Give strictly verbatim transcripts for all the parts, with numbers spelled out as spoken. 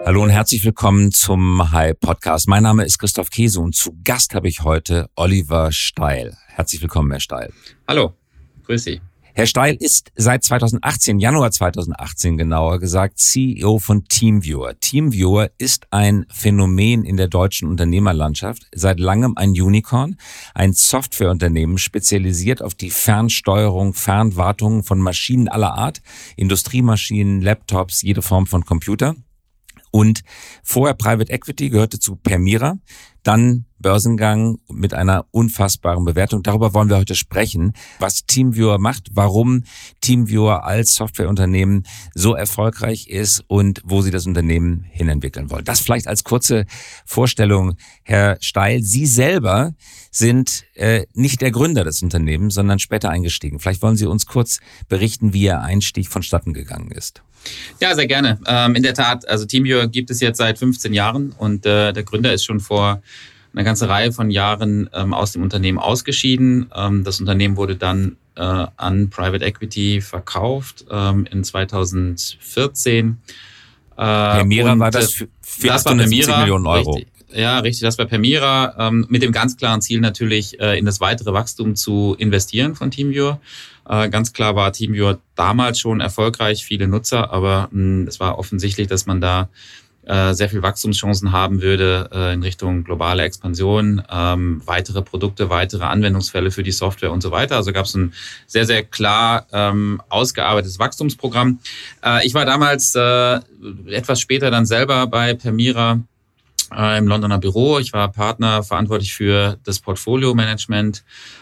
Hallo und herzlich willkommen zum Hi Podcast. Mein Name ist Christoph Käse und zu Gast habe ich heute Oliver Steil. Herzlich willkommen, Herr Steil. Hallo, grüß Sie. Herr Steil ist seit zweitausendachtzehn, Januar zweitausendachtzehn genauer gesagt, C E O von TeamViewer. TeamViewer ist ein Phänomen in der deutschen Unternehmerlandschaft, seit langem ein Unicorn, ein Softwareunternehmen spezialisiert auf die Fernsteuerung, Fernwartung von Maschinen aller Art, Industriemaschinen, Laptops, jede Form von Computer. Und vorher Private Equity, gehörte zu Permira, dann Börsengang mit einer unfassbaren Bewertung. Darüber wollen wir heute sprechen, was TeamViewer macht, warum TeamViewer als Softwareunternehmen so erfolgreich ist und wo Sie das Unternehmen hinentwickeln wollen. Das vielleicht als kurze Vorstellung, Herr Steil. Sie selber sind äh, nicht der Gründer des Unternehmens, sondern später eingestiegen. Vielleicht wollen Sie uns kurz berichten, wie Ihr Einstieg vonstatten gegangen ist. Ja, sehr gerne. Ähm, in der Tat, also TeamViewer gibt es jetzt seit fünfzehn Jahren und äh, der Gründer ist schon vor einer ganzen Reihe von Jahren ähm, aus dem Unternehmen ausgeschieden. Ähm, das Unternehmen wurde dann äh, an Private Equity verkauft ähm, in zweitausendvierzehn. Äh, Permira war das für, für achthundertsiebzig Millionen Euro. Richtig. Ja, richtig, das war Permira, ähm, mit dem ganz klaren Ziel natürlich, äh, in das weitere Wachstum zu investieren von TeamViewer. Äh, ganz klar war TeamViewer damals schon erfolgreich, viele Nutzer, aber mh, es war offensichtlich, dass man da äh, sehr viel Wachstumschancen haben würde äh, in Richtung globale Expansion, ähm, weitere Produkte, weitere Anwendungsfälle für die Software und so weiter. Also gab es ein sehr, sehr klar ähm, ausgearbeitetes Wachstumsprogramm. Äh, ich war damals äh, etwas später dann selber bei Permira im Londoner Büro. Ich war Partner, verantwortlich für das Portfolio-Management,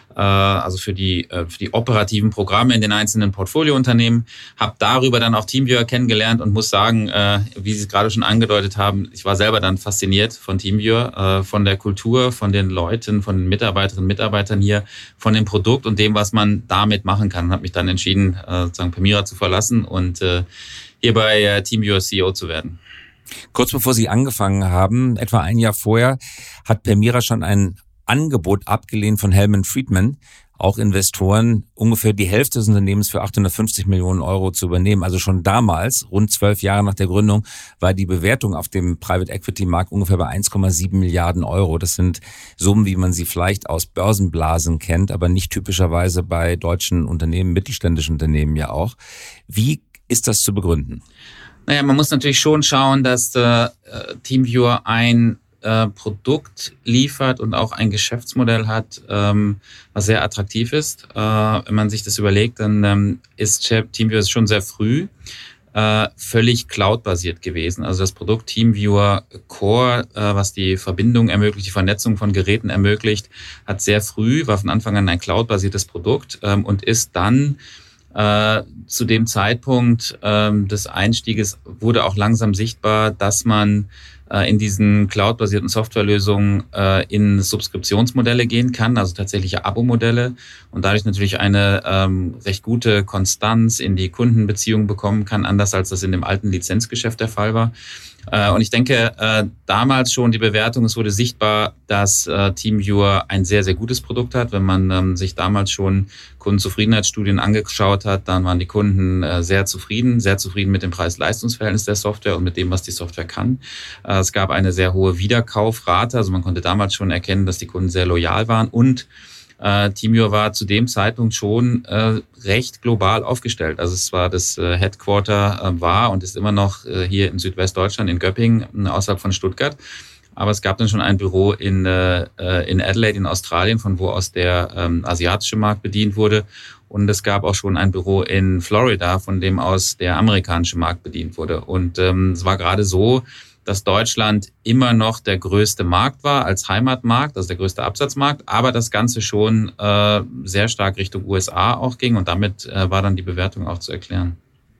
also für die, für die operativen Programme in den einzelnen Portfoliounternehmen. Habe darüber dann auch TeamViewer kennengelernt und muss sagen, wie Sie es gerade schon angedeutet haben, ich war selber dann fasziniert von TeamViewer, von der Kultur, von den Leuten, von den Mitarbeiterinnen und Mitarbeitern hier, von dem Produkt und dem, was man damit machen kann. Und habe mich dann entschieden, sozusagen Permira zu verlassen und hier bei TeamViewer C E O zu werden. Kurz bevor Sie angefangen haben, etwa ein Jahr vorher, hat Permira schon ein Angebot abgelehnt von Hellman Friedman, auch Investoren, ungefähr die Hälfte des Unternehmens für achthundertfünfzig Millionen Euro zu übernehmen. Also schon damals, rund zwölf Jahre nach der Gründung, war die Bewertung auf dem Private Equity Markt ungefähr bei eins Komma sieben Milliarden Euro. Das sind Summen, wie man sie vielleicht aus Börsenblasen kennt, aber nicht typischerweise bei deutschen Unternehmen, mittelständischen Unternehmen ja auch. Wie ist das zu begründen? Naja, man muss natürlich schon schauen, dass äh, TeamViewer ein äh, Produkt liefert und auch ein Geschäftsmodell hat, ähm, was sehr attraktiv ist. Äh, wenn man sich das überlegt, dann ähm, ist TeamViewer schon sehr früh äh, völlig cloud-basiert gewesen. Also das Produkt TeamViewer Core, äh, was die Verbindung ermöglicht, die Vernetzung von Geräten ermöglicht, hat sehr früh, war von Anfang an ein cloud-basiertes Produkt ähm, und ist dann Äh, zu dem Zeitpunkt ähm, des Einstieges wurde auch langsam sichtbar, dass man äh, in diesen cloud-basierten Softwarelösungen äh, in Subskriptionsmodelle gehen kann, also tatsächliche Abo-Modelle und dadurch natürlich eine ähm, recht gute Konstanz in die Kundenbeziehung bekommen kann, anders als das in dem alten Lizenzgeschäft der Fall war. Und ich denke, damals schon die Bewertung, es wurde sichtbar, dass TeamViewer ein sehr, sehr gutes Produkt hat. Wenn man sich damals schon Kundenzufriedenheitsstudien angeschaut hat, dann waren die Kunden sehr zufrieden, sehr zufrieden mit dem Preis-Leistungs-Verhältnis der Software und mit dem, was die Software kann. Es gab eine sehr hohe Wiederkaufrate, also man konnte damals schon erkennen, dass die Kunden sehr loyal waren und Uh, TeamViewer war zu dem Zeitpunkt schon uh, recht global aufgestellt. Also es war das uh, Headquarter uh, war und ist immer noch uh, hier in Südwestdeutschland, in Göppingen, uh, außerhalb von Stuttgart. Aber es gab dann schon ein Büro in, uh, in Adelaide in Australien, von wo aus der um, asiatische Markt bedient wurde. Und es gab auch schon ein Büro in Florida, von dem aus der amerikanische Markt bedient wurde. Und um, es war gerade so, dass Deutschland immer noch der größte Markt war als Heimatmarkt, also der größte Absatzmarkt, aber das Ganze schon äh, sehr stark Richtung U S A auch ging und damit äh, war dann die Bewertung auch zu erklären.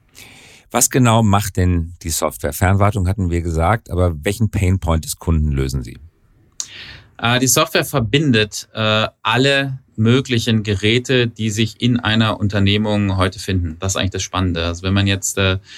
Was genau macht denn die Software? Fernwartung hatten wir gesagt, aber welchen Painpoint des Kunden lösen Sie? Äh, die Software verbindet äh, alle möglichen Geräte, die sich in einer Unternehmung heute finden. Das ist eigentlich das Spannende. Also wenn man jetzt äh,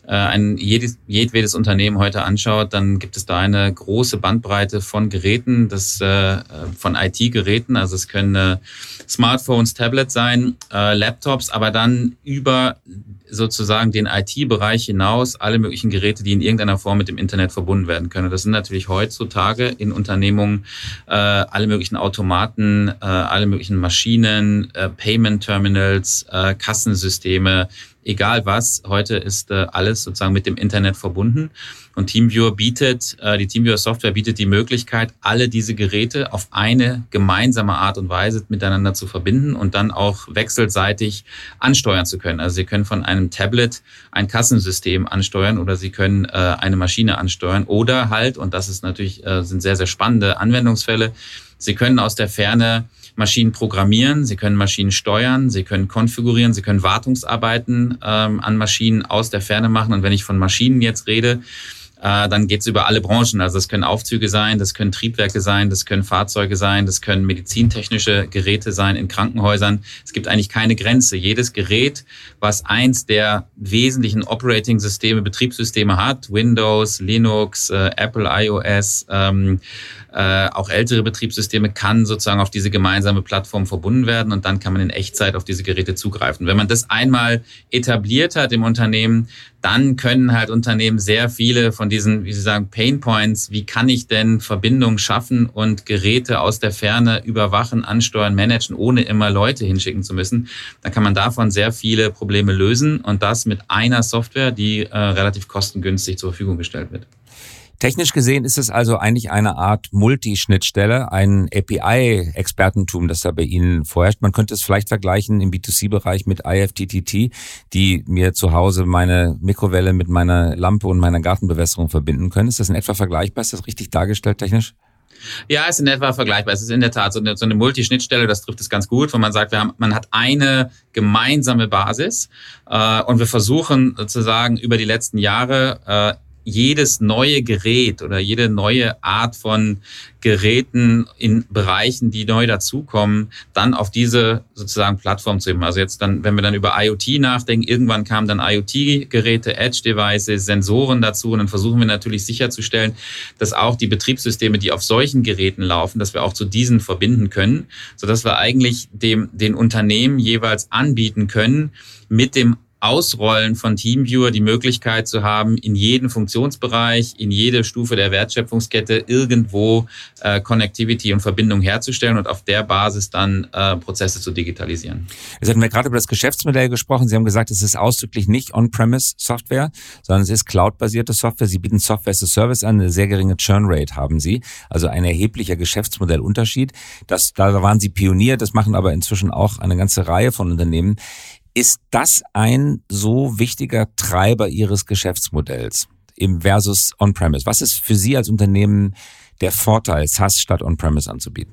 ein jedes, jedwedes Unternehmen heute anschaut, dann gibt es da eine große Bandbreite von Geräten, das, äh, von I T-Geräten. Also es können äh, Smartphones, Tablets sein, äh, Laptops, aber dann über sozusagen den I T-Bereich hinaus alle möglichen Geräte, die in irgendeiner Form mit dem Internet verbunden werden können. Und das sind natürlich heutzutage in Unternehmungen äh, alle möglichen Automaten, äh, alle möglichen Maschinen, äh, Payment-Terminals, äh, Kassensysteme, egal was. Heute ist äh, alles sozusagen mit dem Internet verbunden. Und TeamViewer bietet, äh, die TeamViewer Software bietet die Möglichkeit, alle diese Geräte auf eine gemeinsame Art und Weise miteinander zu verbinden und dann auch wechselseitig ansteuern zu können. Also Sie können von einem Tablet ein Kassensystem ansteuern oder Sie können äh, eine Maschine ansteuern oder halt, und das ist natürlich, äh, sind sehr, sehr spannende Anwendungsfälle, Sie können aus der Ferne Maschinen programmieren, Sie können Maschinen steuern, Sie können konfigurieren, Sie können Wartungsarbeiten ähm, an Maschinen aus der Ferne machen. Und wenn ich von Maschinen jetzt rede, äh, dann geht es über alle Branchen. Also das können Aufzüge sein, das können Triebwerke sein, das können Fahrzeuge sein, das können medizintechnische Geräte sein in Krankenhäusern. Es gibt eigentlich keine Grenze. Jedes Gerät, was eins der wesentlichen Operating-Systeme, Betriebssysteme hat, Windows, Linux, äh, Apple iOS, ähm, Äh, auch ältere Betriebssysteme, kann sozusagen auf diese gemeinsame Plattform verbunden werden und dann kann man in Echtzeit auf diese Geräte zugreifen. Wenn man das einmal etabliert hat im Unternehmen, dann können halt Unternehmen sehr viele von diesen, wie Sie sagen, Pain Points, wie kann ich denn Verbindungen schaffen und Geräte aus der Ferne überwachen, ansteuern, managen, ohne immer Leute hinschicken zu müssen, dann kann man davon sehr viele Probleme lösen und das mit einer Software, die äh, relativ kostengünstig zur Verfügung gestellt wird. Technisch gesehen ist es also eigentlich eine Art Multischnittstelle, ein A P I-Expertentum, das da bei Ihnen vorherrscht. Man könnte es vielleicht vergleichen im B zwei C-Bereich mit I F T T T, die mir zu Hause meine Mikrowelle mit meiner Lampe und meiner Gartenbewässerung verbinden können. Ist das in etwa vergleichbar? Ist das richtig dargestellt technisch? Ja, ist in etwa vergleichbar. Es ist in der Tat so eine, so eine Multischnittstelle, das trifft es ganz gut, wo man sagt, wir haben, man hat eine gemeinsame Basis äh, und wir versuchen sozusagen über die letzten Jahre äh, jedes neue Gerät oder jede neue Art von Geräten in Bereichen, die neu dazukommen, dann auf diese sozusagen Plattform zu heben. Also jetzt dann, wenn wir dann über IoT nachdenken, irgendwann kamen dann IoT-Geräte, Edge-Devices, Sensoren dazu und dann versuchen wir natürlich sicherzustellen, dass auch die Betriebssysteme, die auf solchen Geräten laufen, dass wir auch zu diesen verbinden können, sodass wir eigentlich dem, den Unternehmen jeweils anbieten können, mit dem Ausrollen von TeamViewer die Möglichkeit zu haben, in jeden Funktionsbereich, in jede Stufe der Wertschöpfungskette irgendwo äh, Connectivity und Verbindung herzustellen und auf der Basis dann äh, Prozesse zu digitalisieren. Jetzt hatten wir gerade über das Geschäftsmodell gesprochen. Sie haben gesagt, es ist ausdrücklich nicht On-Premise-Software, sondern es ist Cloud-basierte Software. Sie bieten Software as a Service an, eine sehr geringe Churn-Rate haben Sie, also ein erheblicher Geschäftsmodellunterschied. Das, da waren Sie Pionier, das machen aber inzwischen auch eine ganze Reihe von Unternehmen. Ist das ein so wichtiger Treiber Ihres Geschäftsmodells im versus On-Premise? Was ist für Sie als Unternehmen der Vorteil, SaaS statt On-Premise anzubieten?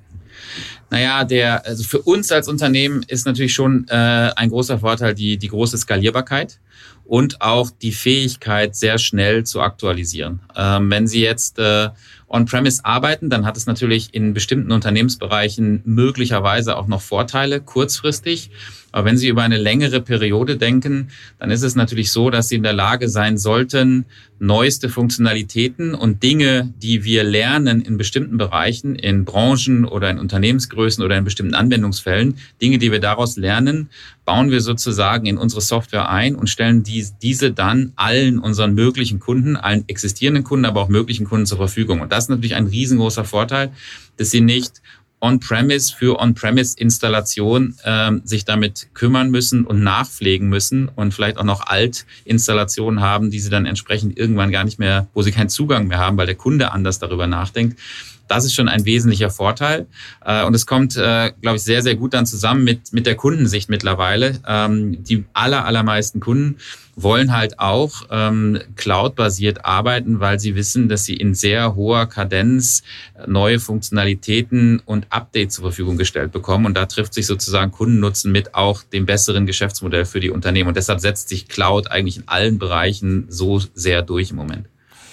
Naja, der, also für uns als Unternehmen ist natürlich schon äh, ein großer Vorteil die, die große Skalierbarkeit und auch die Fähigkeit, sehr schnell zu aktualisieren. Ähm, wenn Sie jetzt äh, On-Premise arbeiten, dann hat es natürlich in bestimmten Unternehmensbereichen möglicherweise auch noch Vorteile, kurzfristig. Aber wenn Sie über eine längere Periode denken, dann ist es natürlich so, dass Sie in der Lage sein sollten, neueste Funktionalitäten und Dinge, die wir lernen in bestimmten Bereichen, in Branchen oder in Unternehmensgrößen oder in bestimmten Anwendungsfällen, Dinge, die wir daraus lernen, bauen wir sozusagen in unsere Software ein und stellen die, diese dann allen unseren möglichen Kunden, allen existierenden Kunden, aber auch möglichen Kunden zur Verfügung. Und das ist natürlich ein riesengroßer Vorteil, dass Sie nicht On-Premise für On-Premise-Installation ähm, sich damit kümmern müssen und nachpflegen müssen und vielleicht auch noch Alt-Installationen haben, die sie dann entsprechend irgendwann gar nicht mehr, wo sie keinen Zugang mehr haben, weil der Kunde anders darüber nachdenkt. Das ist schon ein wesentlicher Vorteil. Und es kommt, glaube ich, sehr, sehr gut dann zusammen mit, mit der Kundensicht mittlerweile. Die aller, allermeisten Kunden wollen halt auch ähm, cloud-basiert arbeiten, weil sie wissen, dass sie in sehr hoher Kadenz neue Funktionalitäten und Updates zur Verfügung gestellt bekommen. Und da trifft sich sozusagen Kundennutzen mit auch dem besseren Geschäftsmodell für die Unternehmen. Und deshalb setzt sich Cloud eigentlich in allen Bereichen so sehr durch im Moment.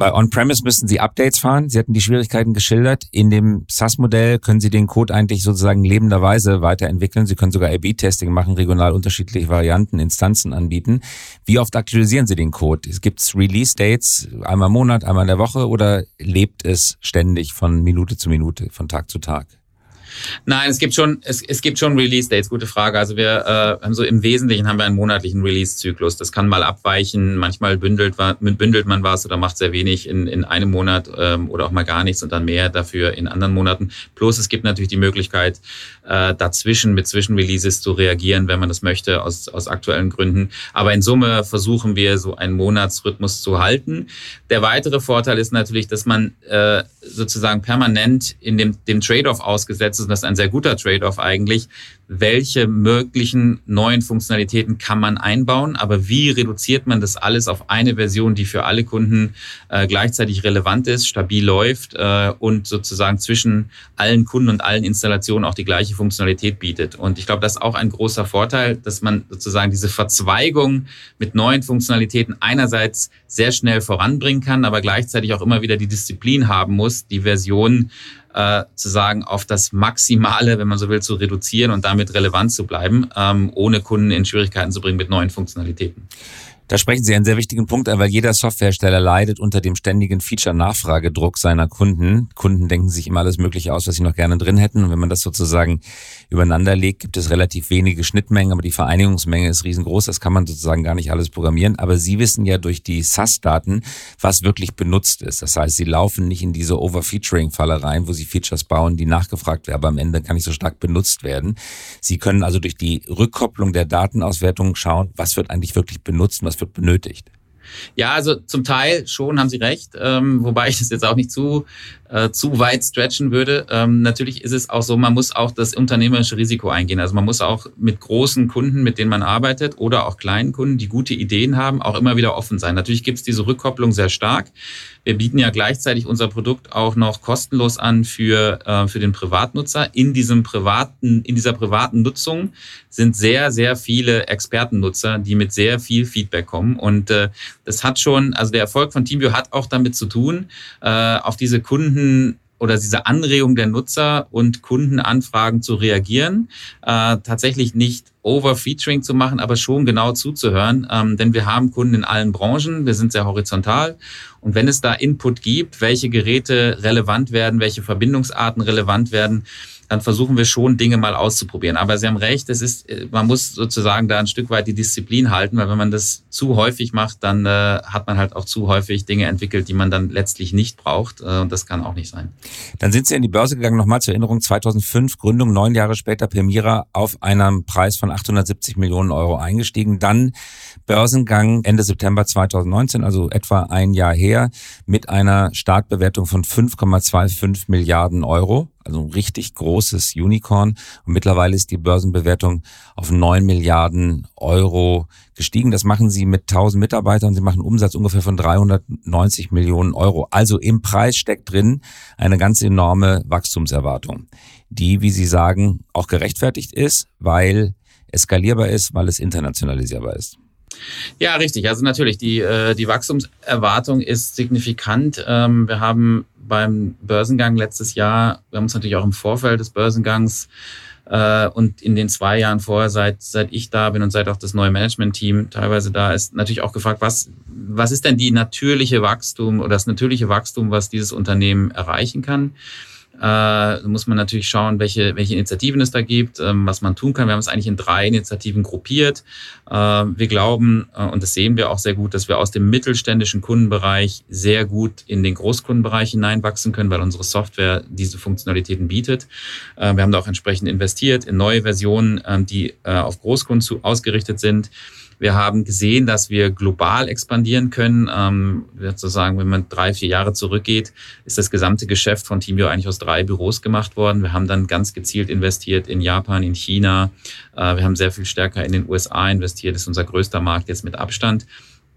Bei On-Premise müssen Sie Updates fahren. Sie hatten die Schwierigkeiten geschildert. In dem SaaS-Modell können Sie den Code eigentlich sozusagen lebenderweise weiterentwickeln. Sie können sogar A B Testing machen, regional unterschiedliche Varianten, Instanzen anbieten. Wie oft aktualisieren Sie den Code? Gibt es Release-Dates einmal im Monat, einmal in der Woche oder lebt es ständig von Minute zu Minute, von Tag zu Tag? Nein, es gibt schon, es, es gibt schon Release-Dates, gute Frage. Also wir äh, haben so im Wesentlichen haben wir einen monatlichen Release-Zyklus. Das kann mal abweichen, manchmal bündelt, bündelt man was oder macht sehr wenig in, in einem Monat ähm, oder auch mal gar nichts und dann mehr dafür in anderen Monaten. Plus es gibt natürlich die Möglichkeit, äh, dazwischen mit Zwischenreleases zu reagieren, wenn man das möchte, aus, aus aktuellen Gründen. Aber in Summe versuchen wir so einen Monatsrhythmus zu halten. Der weitere Vorteil ist natürlich, dass man äh, sozusagen permanent in dem, dem Trade-off ausgesetzt ist. Das ist ein sehr guter Trade-off eigentlich. Welche möglichen neuen Funktionalitäten kann man einbauen, aber wie reduziert man das alles auf eine Version, die für alle Kunden äh, gleichzeitig relevant ist, stabil läuft äh, und sozusagen zwischen allen Kunden und allen Installationen auch die gleiche Funktionalität bietet. Und ich glaube, das ist auch ein großer Vorteil, dass man sozusagen diese Verzweigung mit neuen Funktionalitäten einerseits sehr schnell voranbringen kann, aber gleichzeitig auch immer wieder die Disziplin haben muss, die Version Äh, zu sagen, auf das Maximale, wenn man so will, zu reduzieren und damit relevant zu bleiben, ähm, ohne Kunden in Schwierigkeiten zu bringen mit neuen Funktionalitäten. Da sprechen Sie einen sehr wichtigen Punkt an, weil jeder Softwarehersteller leidet unter dem ständigen Feature-Nachfragedruck seiner Kunden. Kunden denken sich immer alles Mögliche aus, was sie noch gerne drin hätten. Und wenn man das sozusagen übereinander legt, gibt es relativ wenige Schnittmengen, aber die Vereinigungsmenge ist riesengroß. Das kann man sozusagen gar nicht alles programmieren. Aber Sie wissen ja durch die SaaS-Daten, was wirklich benutzt ist. Das heißt, Sie laufen nicht in diese Overfeaturing-Falle rein, wo Sie Features bauen, die nachgefragt werden, aber am Ende gar nicht so stark benutzt werden. Sie können also durch die Rückkopplung der Datenauswertung schauen, was wird eigentlich wirklich benutzt und was wird benötigt. Ja, also zum Teil schon, haben Sie recht, ähm, wobei ich das jetzt auch nicht zu äh, zu weit stretchen würde. Ähm, natürlich ist es auch so, man muss auch das unternehmerische Risiko eingehen. Also man muss auch mit großen Kunden, mit denen man arbeitet oder auch kleinen Kunden, die gute Ideen haben, auch immer wieder offen sein. Natürlich gibt es diese Rückkopplung sehr stark. Wir bieten ja gleichzeitig unser Produkt auch noch kostenlos an für äh, für den Privatnutzer. In diesem privaten, in dieser privaten Nutzung sind sehr, sehr viele Expertennutzer, die mit sehr viel Feedback kommen. Und äh, das hat schon, also der Erfolg von TeamViewer hat auch damit zu tun, äh, auf diese Kunden oder diese Anregung der Nutzer und Kundenanfragen zu reagieren, äh, tatsächlich nicht Overfeaturing zu machen, aber schon genau zuzuhören, ähm, denn wir haben Kunden in allen Branchen, wir sind sehr horizontal und wenn es da Input gibt, welche Geräte relevant werden, welche Verbindungsarten relevant werden, dann versuchen wir schon, Dinge mal auszuprobieren. Aber Sie haben recht, es ist, man muss sozusagen da ein Stück weit die Disziplin halten, weil wenn man das zu häufig macht, dann äh, hat man halt auch zu häufig Dinge entwickelt, die man dann letztlich nicht braucht. Äh, und das kann auch nicht sein. Dann sind Sie in die Börse gegangen, nochmal zur Erinnerung, zweitausendfünf, Gründung, neun Jahre später Permira auf einem Preis von achthundertsiebzig Millionen Euro eingestiegen. Dann Börsengang Ende September zweitausendneunzehn, also etwa ein Jahr her, mit einer Startbewertung von fünf Komma fünfundzwanzig Milliarden Euro. Also ein richtig großes Unicorn. Und mittlerweile ist die Börsenbewertung auf neun Milliarden Euro gestiegen. Das machen Sie mit tausend Mitarbeitern. Sie machen einen Umsatz ungefähr von dreihundertneunzig Millionen Euro. Also im Preis steckt drin eine ganz enorme Wachstumserwartung, die, wie Sie sagen, auch gerechtfertigt ist, weil es skalierbar ist, weil es internationalisierbar ist. Ja, richtig. Also natürlich, die, äh, die Wachstumserwartung ist signifikant. Ähm, wir haben beim Börsengang letztes Jahr, wir haben uns natürlich auch im Vorfeld des Börsengangs äh, und in den zwei Jahren vorher, seit, seit ich da bin und seit auch das neue Management-Team teilweise da ist, natürlich auch gefragt, was, was ist denn die natürliche Wachstum oder das natürliche Wachstum, was dieses Unternehmen erreichen kann? Da äh, muss man natürlich schauen, welche, welche Initiativen es da gibt, ähm, was man tun kann. Wir haben es eigentlich in drei Initiativen gruppiert. Äh, wir glauben, äh, und das sehen wir auch sehr gut, dass wir aus dem mittelständischen Kundenbereich sehr gut in den Großkundenbereich hineinwachsen können, weil unsere Software diese Funktionalitäten bietet. Äh, wir haben da auch entsprechend investiert in neue Versionen, äh, die äh, auf Großkunden zu, ausgerichtet sind. Wir haben gesehen, dass wir global expandieren können. Ähm, sozusagen, wenn man drei, vier Jahre zurückgeht, ist das gesamte Geschäft von TeamViewer eigentlich aus drei Büros gemacht worden. Wir haben dann ganz gezielt investiert in Japan, in China. Äh, wir haben sehr viel stärker in den U S A investiert. Das ist unser größter Markt jetzt mit Abstand.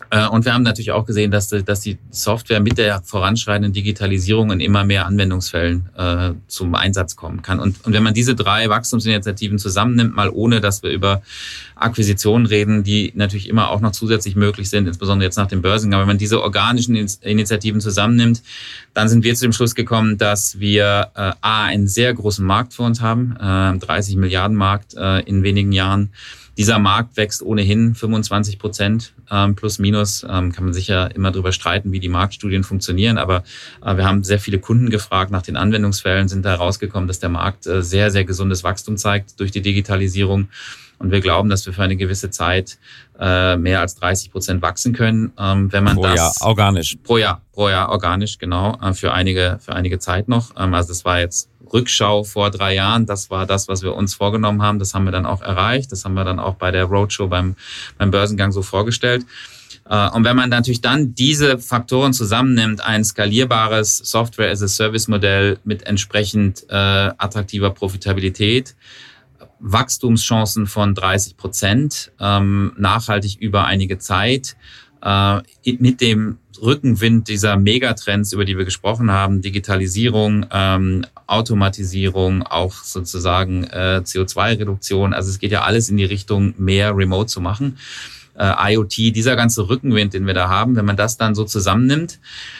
Und wir haben natürlich auch gesehen, dass, dass die Software mit der voranschreitenden Digitalisierung in immer mehr Anwendungsfällen äh, zum Einsatz kommen kann. Und, und wenn man diese drei Wachstumsinitiativen zusammennimmt, mal ohne, dass wir über Akquisitionen reden, die natürlich immer auch noch zusätzlich möglich sind, insbesondere jetzt nach dem Börsengang, wenn man diese organischen Initiativen zusammennimmt, dann sind wir zu dem Schluss gekommen, dass wir äh, A, einen sehr großen Markt vor uns haben, äh, dreißig Milliarden Markt äh, in wenigen Jahren. Dieser Markt wächst ohnehin fünfundzwanzig Prozent ähm, plus minus. Ähm, kann man sicher immer drüber streiten, wie die Marktstudien funktionieren. Aber äh, wir haben sehr viele Kunden gefragt nach den Anwendungsfällen, sind da herausgekommen, dass der Markt äh, sehr, sehr gesundes Wachstum zeigt durch die Digitalisierung. Und wir glauben, dass wir für eine gewisse Zeit äh, mehr als dreißig Prozent wachsen können, ähm, wenn man pro das Jahr organisch pro Jahr pro Jahr organisch genau äh, für einige für einige Zeit noch. Ähm, also das war jetzt Rückschau vor drei Jahren. Das war das, was wir uns vorgenommen haben. Das haben wir dann auch erreicht. Das haben wir dann auch bei der Roadshow beim beim Börsengang so vorgestellt. Äh, und wenn man natürlich dann diese Faktoren zusammennimmt, ein skalierbares Software-as-a-Service-Modell mit entsprechend äh, attraktiver Profitabilität, Wachstumschancen von dreißig Prozent, ähm, nachhaltig über einige Zeit, äh, mit dem Rückenwind dieser Megatrends, über die wir gesprochen haben, Digitalisierung, ähm, Automatisierung, auch sozusagen äh, C O zwei Reduktion. Also es geht ja alles in die Richtung, mehr Remote zu machen. Äh, I O T, dieser ganze Rückenwind, den wir da haben, wenn man das dann so zusammennimmt,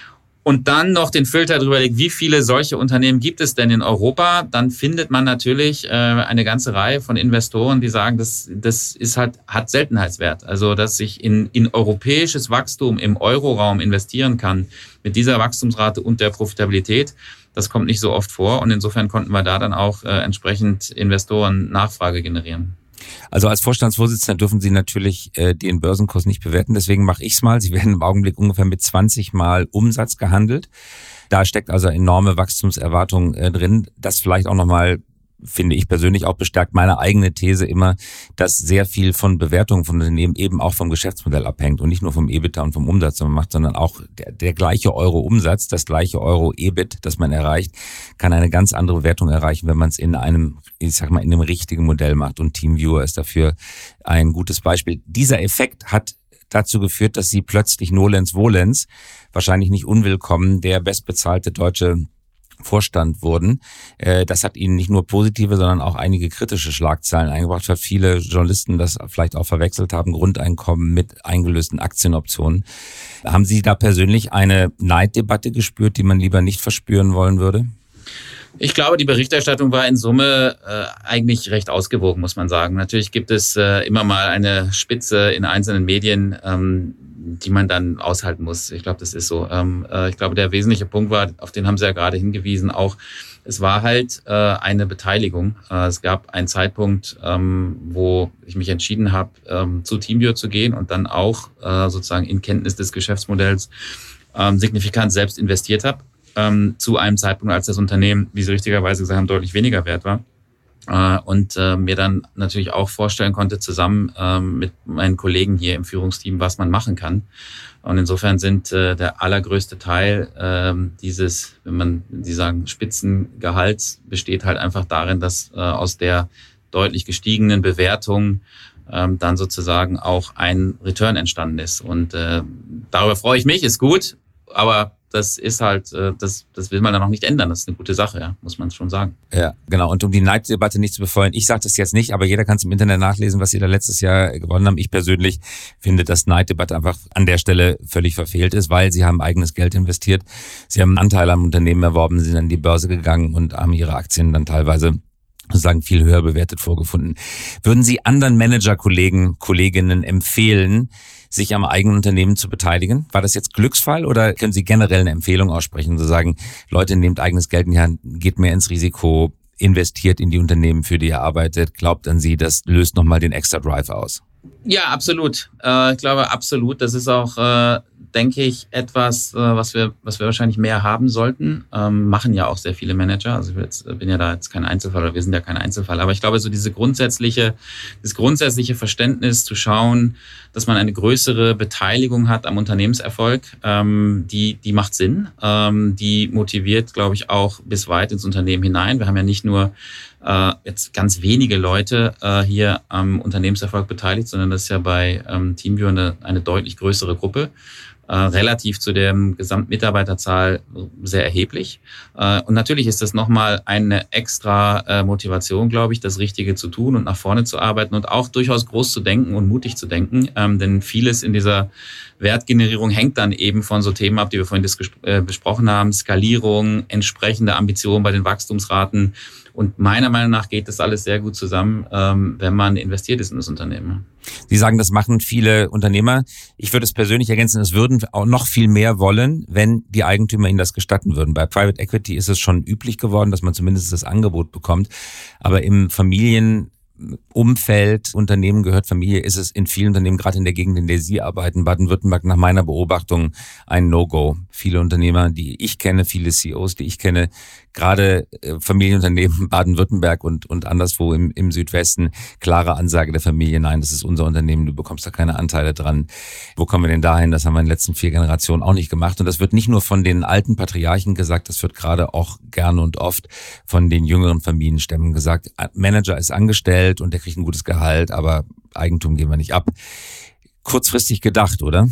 und dann noch den Filter drüber legt, wie viele solche Unternehmen gibt es denn in Europa, dann findet man natürlich äh, eine ganze Reihe von Investoren, die sagen, das, das ist halt, hat Seltenheitswert. Also, dass ich in, in europäisches Wachstum im Euroraum investieren kann, mit dieser Wachstumsrate und der Profitabilität, das kommt nicht so oft vor. Und insofern konnten wir da dann auch äh, entsprechend Investoren Nachfrage generieren. Also als Vorstandsvorsitzender dürfen Sie natürlich äh, den Börsenkurs nicht bewerten, deswegen mache ich es mal. Sie werden im Augenblick ungefähr mit zwanzig Mal Umsatz gehandelt. Da steckt also enorme Wachstumserwartung äh, drin. Das vielleicht auch nochmal, finde ich persönlich, auch bestärkt meine eigene These immer, dass sehr viel von Bewertungen von Unternehmen eben auch vom Geschäftsmodell abhängt und nicht nur vom EBITDA und vom Umsatz, man macht, sondern auch der, der gleiche Euro Umsatz, das gleiche Euro E B I T, das man erreicht, kann eine ganz andere Bewertung erreichen, wenn man es in einem, ich sag mal, in einem richtigen Modell macht. Und TeamViewer ist dafür ein gutes Beispiel. Dieser Effekt hat dazu geführt, dass sie plötzlich nolens volens, wahrscheinlich nicht unwillkommen, der bestbezahlte deutsche Vorstand wurden. Das hat ihnen nicht nur positive, sondern auch einige kritische Schlagzeilen eingebracht, weil viele Journalisten das vielleicht auch verwechselt haben, Grundeinkommen mit eingelösten Aktienoptionen. Haben Sie da persönlich eine Neiddebatte gespürt, die man lieber nicht verspüren wollen würde? Ich glaube, die Berichterstattung war in Summe äh, eigentlich recht ausgewogen, muss man sagen. Natürlich gibt es äh, immer mal eine Spitze in einzelnen Medien, ähm, die man dann aushalten muss. Ich glaube, das ist so. Ähm, äh, ich glaube, der wesentliche Punkt war, auf den haben Sie ja gerade hingewiesen, auch es war halt äh, eine Beteiligung. Äh, es gab einen Zeitpunkt, ähm, wo ich mich entschieden habe, ähm, zu TeamViewer zu gehen und dann auch äh, sozusagen in Kenntnis des Geschäftsmodells ähm, signifikant selbst investiert habe. Ähm, zu einem Zeitpunkt, als das Unternehmen, wie Sie richtigerweise gesagt haben, deutlich weniger wert war. Äh, und äh, mir dann natürlich auch vorstellen konnte, zusammen äh, mit meinen Kollegen hier im Führungsteam, was man machen kann. Und insofern sind äh, der allergrößte Teil äh, dieses, wenn man, Sie sagen, Spitzengehalts, besteht halt einfach darin, dass äh, aus der deutlich gestiegenen Bewertung äh, dann sozusagen auch ein Return entstanden ist. Und äh, darüber freue ich mich, ist gut, aber das ist halt, das, das will man dann auch nicht ändern. Das ist eine gute Sache, ja, muss man schon sagen. Ja, genau. Und um die Neiddebatte nicht zu befeuern, ich sage das jetzt nicht, aber jeder kann es im Internet nachlesen, was Sie da letztes Jahr gewonnen haben. Ich persönlich finde, dass Neiddebatte einfach an der Stelle völlig verfehlt ist, weil Sie haben eigenes Geld investiert. Sie haben einen Anteil am Unternehmen erworben, Sie sind an die Börse gegangen und haben Ihre Aktien dann teilweise sozusagen viel höher bewertet vorgefunden. Würden Sie anderen Managerkollegen, Kolleginnen empfehlen, sich am eigenen Unternehmen zu beteiligen? War das jetzt Glücksfall oder können Sie generell eine Empfehlung aussprechen und so sagen, Leute, nehmt eigenes Geld in die Hand, geht mehr ins Risiko, investiert in die Unternehmen, für die ihr arbeitet, glaubt an sie, das löst nochmal den extra Drive aus? Ja, absolut. Äh, ich glaube, absolut. Das ist auch, äh, denke ich, etwas, äh, was wir, was wir wahrscheinlich mehr haben sollten. Ähm, machen ja auch sehr viele Manager. Also ich jetzt, bin ja da jetzt kein Einzelfall oder wir sind ja kein Einzelfall. Aber ich glaube, so diese grundsätzliche, das grundsätzliche Verständnis zu schauen, dass man eine größere Beteiligung hat am Unternehmenserfolg, ähm, die, die macht Sinn. Ähm, die motiviert, glaube ich, auch bis weit ins Unternehmen hinein. Wir haben ja nicht nur äh, jetzt ganz wenige Leute äh, hier am Unternehmenserfolg beteiligt, sondern das ist ja bei ähm, TeamViewer eine, eine deutlich größere Gruppe. Äh, relativ zu der Gesamtmitarbeiterzahl sehr erheblich. Äh, und natürlich ist das nochmal eine extra äh, Motivation, glaube ich, das Richtige zu tun und nach vorne zu arbeiten und auch durchaus groß zu denken und mutig zu denken. Ähm, denn vieles in dieser Wertgenerierung hängt dann eben von so Themen ab, die wir vorhin dis- äh, besprochen haben. Skalierung, entsprechende Ambitionen bei den Wachstumsraten. Und meiner Meinung nach geht das alles sehr gut zusammen, ähm, wenn man investiert ist in das Unternehmen. Sie sagen, das machen viele Unternehmer. Ich würde es persönlich ergänzen, es würden auch noch viel mehr wollen, wenn die Eigentümer ihnen das gestatten würden. Bei Private Equity ist es schon üblich geworden, dass man zumindest das Angebot bekommt. Aber im Familien Umfeld, Unternehmen gehört Familie, ist es in vielen Unternehmen, gerade in der Gegend, in der Sie arbeiten, Baden-Württemberg, nach meiner Beobachtung ein No-Go. Viele Unternehmer, die ich kenne, viele C E Os, die ich kenne, gerade Familienunternehmen Baden-Württemberg und, und anderswo im, im Südwesten, klare Ansage der Familie, nein, das ist unser Unternehmen, du bekommst da keine Anteile dran. Wo kommen wir denn dahin? Das haben wir in den letzten vier Generationen auch nicht gemacht. Und das wird nicht nur von den alten Patriarchen gesagt, das wird gerade auch gerne und oft von den jüngeren Familienstämmen gesagt. Manager ist angestellt und der kriegt ein gutes Gehalt, aber Eigentum geben wir nicht ab. Kurzfristig gedacht, oder?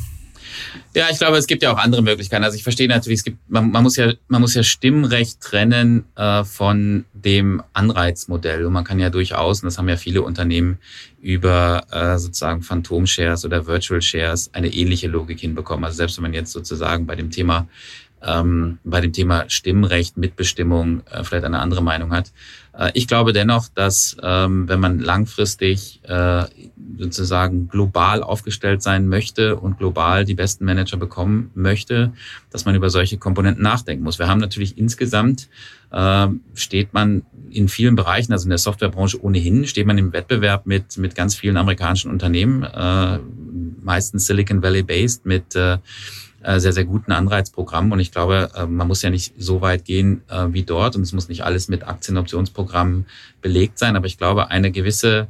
Ja, ich glaube, es gibt ja auch andere Möglichkeiten. Also ich verstehe natürlich, es gibt, man, man muss ja, man muss ja Stimmrecht trennen äh, von dem Anreizmodell. Und man kann ja durchaus, und das haben ja viele Unternehmen über äh, sozusagen Phantom-Shares oder Virtual Shares eine ähnliche Logik hinbekommen. Also selbst wenn man jetzt sozusagen bei dem Thema ähm, bei dem Thema Stimmrecht, Mitbestimmung äh, vielleicht eine andere Meinung hat. Äh, ich glaube dennoch, dass ähm, wenn man langfristig äh, sozusagen global aufgestellt sein möchte und global die besten Manager bekommen möchte, dass man über solche Komponenten nachdenken muss. Wir haben natürlich insgesamt, äh, steht man in vielen Bereichen, also in der Softwarebranche ohnehin, steht man im Wettbewerb mit mit ganz vielen amerikanischen Unternehmen, äh, meistens Silicon Valley based, mit äh, sehr, sehr guten Anreizprogrammen. Und ich glaube, man muss ja nicht so weit gehen wie dort und es muss nicht alles mit Aktienoptionsprogrammen belegt sein. Aber ich glaube, eine gewisse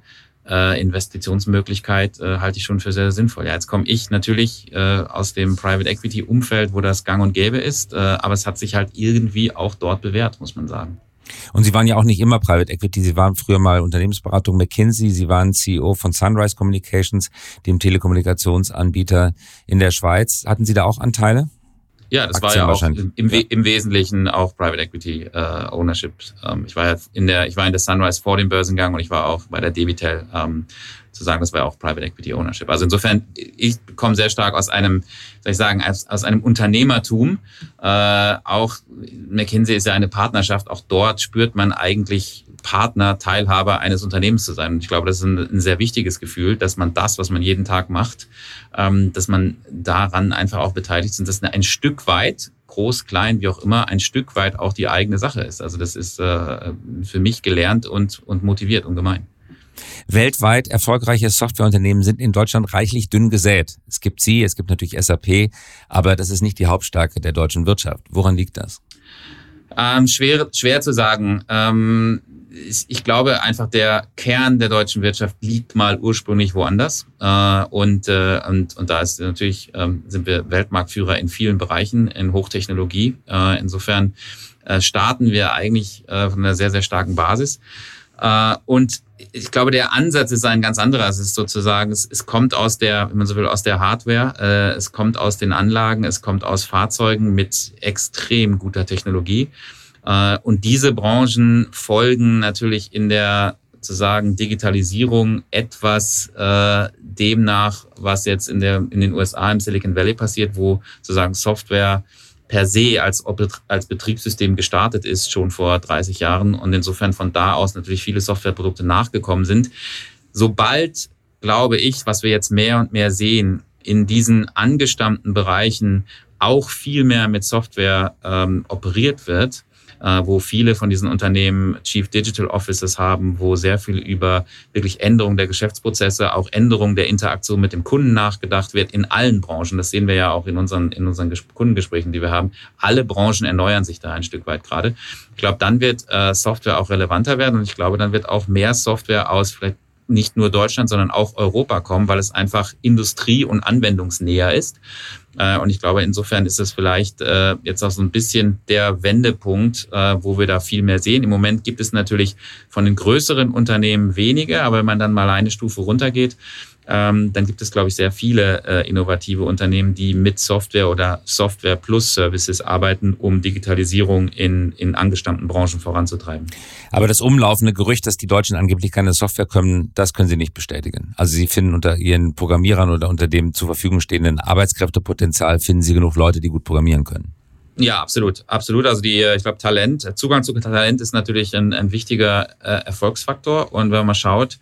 Investitionsmöglichkeit halte ich schon für sehr, sehr sinnvoll. Ja, jetzt komme ich natürlich aus dem Private Equity Umfeld, wo das gang und gäbe ist. Aber es hat sich halt irgendwie auch dort bewährt, muss man sagen. Und Sie waren ja auch nicht immer Private Equity. Sie waren früher mal Unternehmensberatung McKinsey. Sie waren C E O von Sunrise Communications, dem Telekommunikationsanbieter in der Schweiz. Hatten Sie da auch Anteile? Ja, das Aktien war ja auch im, im, im Wesentlichen auch Private Equity äh, Ownership. Ähm, ich war ja in der, ich war in der Sunrise vor dem Börsengang und ich war auch bei der Debitel, ähm, zu sagen, das war ja auch Private Equity Ownership. Also insofern, ich komme sehr stark aus einem, soll ich sagen, aus, aus einem Unternehmertum. Äh, auch McKinsey ist ja eine Partnerschaft. Auch dort spürt man eigentlich Partner, Teilhaber eines Unternehmens zu sein. Und ich glaube, das ist ein, ein sehr wichtiges Gefühl, dass man das, was man jeden Tag macht, ähm, dass man daran einfach auch beteiligt ist und dass ein Stück weit, groß, klein, wie auch immer, ein Stück weit auch die eigene Sache ist. Also das ist äh, für mich gelernt und, und motiviert ungemein. Weltweit erfolgreiche Softwareunternehmen sind in Deutschland reichlich dünn gesät. Es gibt sie, es gibt natürlich S A P, aber das ist nicht die Hauptstärke der deutschen Wirtschaft. Woran liegt das? Ähm, schwer, schwer zu sagen. Ähm, ich, ich glaube einfach, der Kern der deutschen Wirtschaft liegt mal ursprünglich woanders. Äh, und, äh, und, und da ist natürlich, ähm, sind wir Weltmarktführer in vielen Bereichen, in Hochtechnologie. Äh, insofern äh, starten wir eigentlich äh, von einer sehr, sehr starken Basis. Uh, und ich glaube, der Ansatz ist ein ganz anderer. Es ist sozusagen, es, es kommt aus der, wenn man so will, aus der Hardware, äh, es kommt aus den Anlagen, es kommt aus Fahrzeugen mit extrem guter Technologie. Uh, und diese Branchen folgen natürlich in der sozusagen Digitalisierung etwas äh, demnach, was jetzt in der in den U S A im Silicon Valley passiert, wo sozusagen Software per se als, als Betriebssystem gestartet ist, schon vor dreißig Jahren und insofern von da aus natürlich viele Softwareprodukte nachgekommen sind. Sobald, glaube ich, was wir jetzt mehr und mehr sehen, in diesen angestammten Bereichen auch viel mehr mit Software ähm, operiert wird, äh, wo viele von diesen Unternehmen Chief Digital Officers haben, wo sehr viel über wirklich Änderung der Geschäftsprozesse, auch Änderung der Interaktion mit dem Kunden nachgedacht wird in allen Branchen. Das sehen wir ja auch in unseren, in unseren Kundengesprächen, die wir haben. Alle Branchen erneuern sich da ein Stück weit gerade. Ich glaube, dann wird äh, Software auch relevanter werden und ich glaube, dann wird auch mehr Software aus vielleicht nicht nur Deutschland, sondern auch Europa kommen, weil es einfach industrie- und anwendungsnäher ist. Äh, und ich glaube, insofern ist es vielleicht äh, jetzt auch so ein bisschen der Wendepunkt, äh, wo wir da viel mehr sehen. Im Moment gibt es natürlich von den größeren Unternehmen wenige, aber wenn man dann mal eine Stufe runtergeht, Ähm, dann gibt es, glaube ich, sehr viele äh, innovative Unternehmen, die mit Software oder Software plus Services arbeiten, um Digitalisierung in, in angestammten Branchen voranzutreiben. Aber das umlaufende Gerücht, dass die Deutschen angeblich keine Software können, das können Sie nicht bestätigen. Also Sie finden unter Ihren Programmierern oder unter dem zur Verfügung stehenden Arbeitskräftepotenzial, finden Sie genug Leute, die gut programmieren können? Ja, absolut, absolut. Also die, ich glaube, Talent, Zugang zu Talent ist natürlich ein, ein wichtiger äh, Erfolgsfaktor. Und wenn man mal schaut,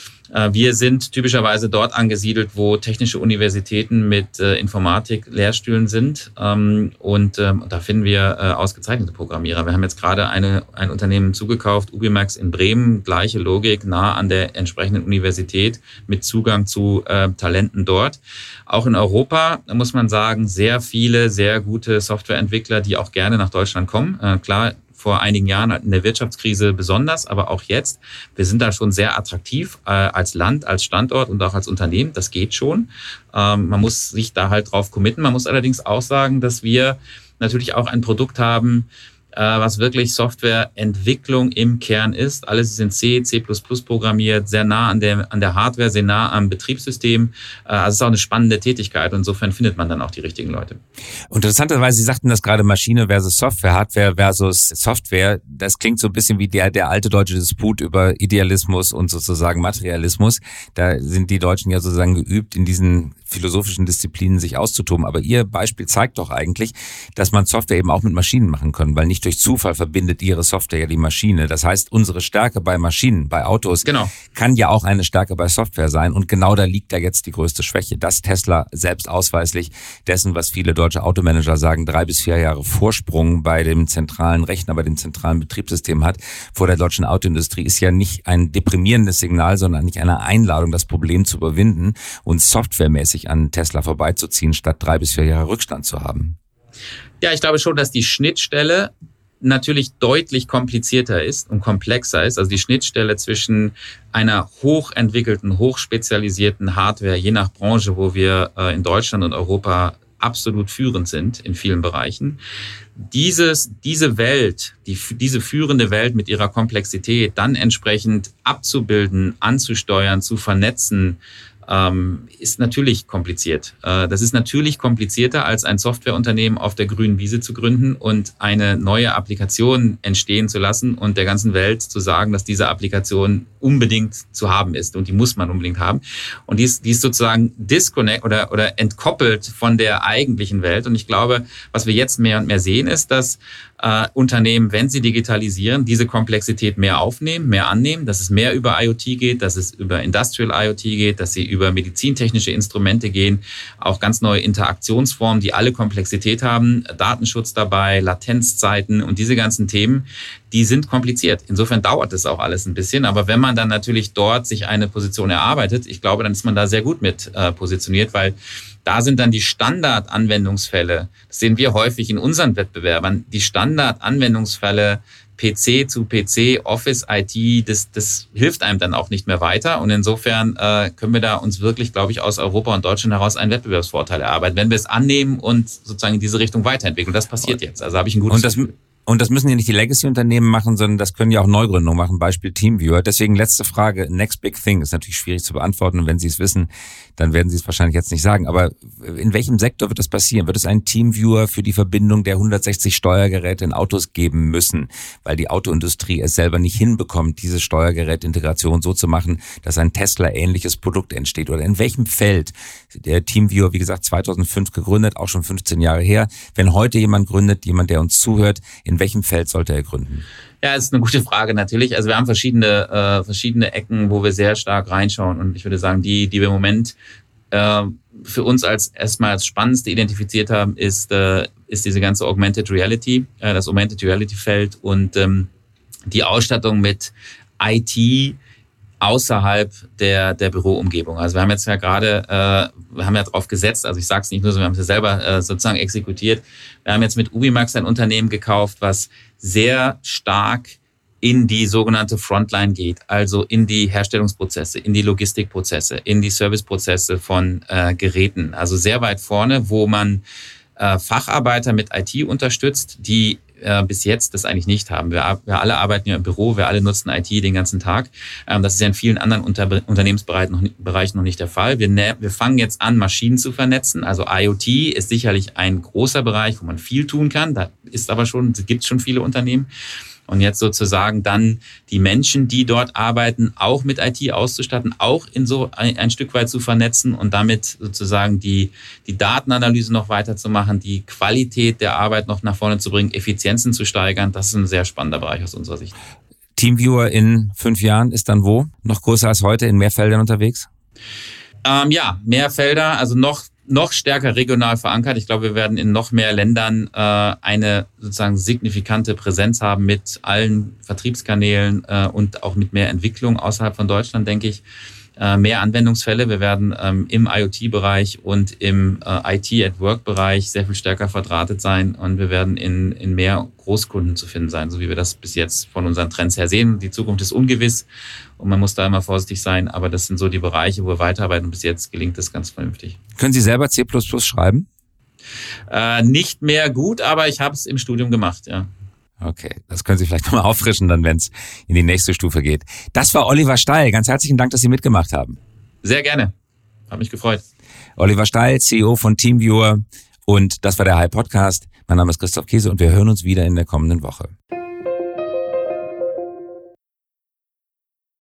wir sind typischerweise dort angesiedelt, wo technische Universitäten mit äh, Informatik-Lehrstühlen sind. Ähm, und ähm, da finden wir äh, ausgezeichnete Programmierer. Wir haben jetzt gerade eine, ein Unternehmen zugekauft, Ubimax in Bremen, gleiche Logik, nah an der entsprechenden Universität mit Zugang zu äh, Talenten dort. Auch in Europa, da muss man sagen, sehr viele, sehr gute Softwareentwickler, die auch gerne nach Deutschland kommen. Äh, klar, vor einigen Jahren in der Wirtschaftskrise besonders, aber auch jetzt. Wir sind da schon sehr attraktiv äh, als Land, als Standort und auch als Unternehmen. Das geht schon. Ähm, man muss sich da halt drauf committen. Man muss allerdings auch sagen, dass wir natürlich auch ein Produkt haben, was wirklich Softwareentwicklung im Kern ist. Alles ist in C, C plus plus programmiert, sehr nah an der, an der Hardware, sehr nah am Betriebssystem. Also es ist auch eine spannende Tätigkeit und insofern findet man dann auch die richtigen Leute. Und interessanterweise, Sie sagten das gerade, Maschine versus Software, Hardware versus Software. Das klingt so ein bisschen wie der, der alte deutsche Disput über Idealismus und sozusagen Materialismus. Da sind die Deutschen ja sozusagen geübt, in diesen philosophischen Disziplinen sich auszutoben. Aber Ihr Beispiel zeigt doch eigentlich, dass man Software eben auch mit Maschinen machen kann, weil nicht durch Zufall verbindet Ihre Software ja die Maschine. Das heißt, unsere Stärke bei Maschinen, bei Autos, genau, kann ja auch eine Stärke bei Software sein. Und genau da liegt da jetzt die größte Schwäche, dass Tesla selbst ausweislich dessen, was viele deutsche Automanager sagen, drei bis vier Jahre Vorsprung bei dem zentralen Rechner, bei dem zentralen Betriebssystem hat vor der deutschen Autoindustrie, ist ja nicht ein deprimierendes Signal, sondern nicht eine Einladung, das Problem zu überwinden und softwaremäßig an Tesla vorbeizuziehen, statt drei bis vier Jahre Rückstand zu haben. Ja, ich glaube schon, dass die Schnittstelle natürlich deutlich komplizierter ist und komplexer ist. Also die Schnittstelle zwischen einer hochentwickelten, hochspezialisierten Hardware, je nach Branche, wo wir in Deutschland und Europa absolut führend sind in vielen Bereichen. Dieses, diese Welt, die, diese führende Welt mit ihrer Komplexität dann entsprechend abzubilden, anzusteuern, zu vernetzen, Ähm, ist natürlich kompliziert. Äh, das ist natürlich komplizierter, als ein Softwareunternehmen auf der grünen Wiese zu gründen und eine neue Applikation entstehen zu lassen und der ganzen Welt zu sagen, dass diese Applikation unbedingt zu haben ist und die muss man unbedingt haben. Und die ist, die ist sozusagen disconnect oder, oder entkoppelt von der eigentlichen Welt. Und ich glaube, was wir jetzt mehr und mehr sehen, ist, dass äh, Unternehmen, wenn sie digitalisieren, diese Komplexität mehr aufnehmen, mehr annehmen, dass es mehr über IoT geht, dass es über Industrial IoT geht, dass sie über medizintechnische Instrumente gehen, auch ganz neue Interaktionsformen, die alle Komplexität haben, Datenschutz dabei, Latenzzeiten und diese ganzen Themen, die sind kompliziert. Insofern dauert es auch alles ein bisschen, aber wenn man dann natürlich dort sich eine Position erarbeitet, ich glaube, dann ist man da sehr gut mit äh, positioniert, weil da sind dann die Standardanwendungsfälle, das sehen wir häufig in unseren Wettbewerbern, die Standardanwendungsfälle P C zu P C, Office, I T, das, das hilft einem dann auch nicht mehr weiter. Und insofern äh, können wir da uns wirklich, glaube ich, aus Europa und Deutschland heraus einen Wettbewerbsvorteil erarbeiten, wenn wir es annehmen und sozusagen in diese Richtung weiterentwickeln. Und das passiert jetzt. Also habe ich ein gutes und das, Gefühl. Und das müssen ja nicht die Legacy-Unternehmen machen, sondern das können ja auch Neugründungen machen, Beispiel TeamViewer. Deswegen letzte Frage, Next Big Thing, ist natürlich schwierig zu beantworten. Und wenn Sie es wissen, dann werden Sie es wahrscheinlich jetzt nicht sagen. Aber in welchem Sektor wird das passieren? Wird es einen TeamViewer für die Verbindung der hundertsechzig Steuergeräte in Autos geben müssen, weil die Autoindustrie es selber nicht hinbekommt, diese Steuergerätintegration so zu machen, dass ein Tesla-ähnliches Produkt entsteht? Oder in welchem Feld? Der TeamViewer, wie gesagt, zweitausendfünf gegründet, auch schon fünfzehn Jahre her. Wenn heute jemand gründet, jemand, der uns zuhört, in In welchem Feld sollte er gründen? Ja, ist eine gute Frage natürlich. Also wir haben verschiedene äh, verschiedene Ecken, wo wir sehr stark reinschauen. Und ich würde sagen, die, die wir im Moment äh, für uns als erstmal als spannendste identifiziert haben, ist äh, ist diese ganze Augmented Reality, äh, das Augmented Reality Feld und ähm, die Ausstattung mit I T außerhalb der der Büroumgebung. Also wir haben jetzt ja gerade, äh, wir haben ja drauf gesetzt, also ich sage es nicht nur so, wir haben es ja selber äh, sozusagen exekutiert. Wir haben jetzt mit Ubimax ein Unternehmen gekauft, was sehr stark in die sogenannte Frontline geht, also in die Herstellungsprozesse, in die Logistikprozesse, in die Serviceprozesse von äh, Geräten. Also sehr weit vorne, wo man äh, Facharbeiter mit I T unterstützt, die äh, bis jetzt das eigentlich nicht haben. Wir, wir alle arbeiten ja im Büro, wir alle nutzen I T den ganzen Tag. Ähm, das ist ja in vielen anderen Unter- Unternehmensbereichen noch, Bereichen noch nicht der Fall. Wir, ne- wir fangen jetzt an, Maschinen zu vernetzen. Also IoT ist sicherlich ein großer Bereich, wo man viel tun kann. Da ist aber schon, gibt es schon viele Unternehmen. Und jetzt sozusagen dann die Menschen, die dort arbeiten, auch mit I T auszustatten, auch in so ein, ein Stück weit zu vernetzen und damit sozusagen die, die Datenanalyse noch weiterzumachen, die Qualität der Arbeit noch nach vorne zu bringen, Effizienzen zu steigern. Das ist ein sehr spannender Bereich aus unserer Sicht. TeamViewer in fünf Jahren ist dann wo? Noch größer als heute, in mehr Feldern unterwegs? Ähm, ja, mehr Felder, also noch noch stärker regional verankert. Ich glaube, wir werden in noch mehr Ländern äh, eine sozusagen signifikante Präsenz haben mit allen Vertriebskanälen äh, und auch mit mehr Entwicklung außerhalb von Deutschland, denke ich. Äh, mehr Anwendungsfälle. Wir werden ähm, im IoT-Bereich und im äh, I T-at-Work-Bereich sehr viel stärker verdrahtet sein und wir werden in, in mehr Großkunden zu finden sein, so wie wir das bis jetzt von unseren Trends her sehen. Die Zukunft ist ungewiss und man muss da immer vorsichtig sein, aber das sind so die Bereiche, wo wir weiterarbeiten und bis jetzt gelingt das ganz vernünftig. Können Sie selber C plus plus schreiben? Äh, nicht mehr gut, aber ich habe es im Studium gemacht, ja. Okay, das können Sie vielleicht nochmal auffrischen, dann, wenn es in die nächste Stufe geht. Das war Oliver Steil. Ganz herzlichen Dank, dass Sie mitgemacht haben. Sehr gerne. Hat mich gefreut. Oliver Steil, C E O von TeamViewer. Und das war der Hi Podcast. Mein Name ist Christoph Käse und wir hören uns wieder in der kommenden Woche.